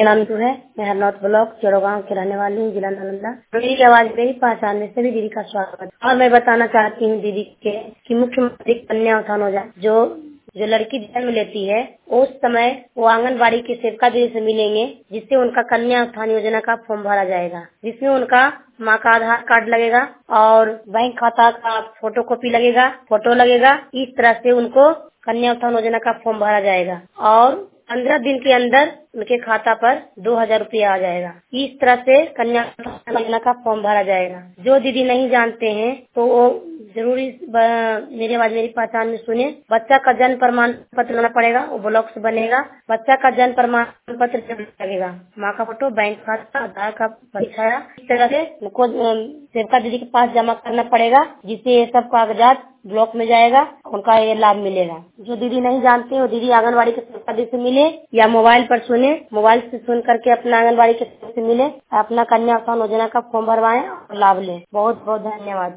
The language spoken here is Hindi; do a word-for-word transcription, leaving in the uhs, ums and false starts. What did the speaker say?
मेरा नाम तू है, मैं हरनौत ब्लॉक चौड़गांव की रहने वाली हूँ, जिला नालंदा। मेरी की आवाज मेरी पहचान में सभी दीदी का स्वागत। और मैं बताना चाहती हूँ दीदी के कि मुख्यमंत्री कन्या उत्थान योजना जो जो लड़की जन्म लेती है उस समय वो आंगनबाड़ी की सेविका दीदी से मिलेंगे, जिससे उनका कन्या उत्थान योजना का फॉर्म भरा जाएगा, जिसमें उनका माँ का आधार कार्ड लगेगा और बैंक खाता का फोटो कॉपी लगेगा, फोटो लगेगा। इस तरह से उनको कन्या उत्थान योजना का फॉर्म भरा जाएगा और पंद्रह दिन के अंदर उनके खाता पर दो हजार रूपया आ जाएगा। इस तरह से कन्या उत्थान योजना का फॉर्म भरा जाएगा। जो दीदी नहीं जानते हैं तो वो जरूरी मेरी आवाज मेरी पहचान में सुने। बच्चा का जन्म प्रमाण पत्र लाना पड़ेगा, वो ब्लॉक से बनेगा। बच्चा का जन्म प्रमाण पत्र लगेगा, माँ का फोटो, बैंक खाता, आधार का परिचय। इस तरह से उनको सेविका दीदी के पास जमा करना पड़ेगा, जिससे ये सब कागजात ब्लॉक में जाएगा, उनका ये लाभ मिलेगा। जो दीदी नहीं जानते वो दीदी आंगनबाड़ी के सेविका दीदी से मिले या मोबाइल पर सुने, मोबाइल से सुन करके अपना आंगनबाड़ी के सेविका से मिले, अपना कन्या उत्थान योजना का फॉर्म भरवाएं और लाभ लें। बहुत बहुत धन्यवाद।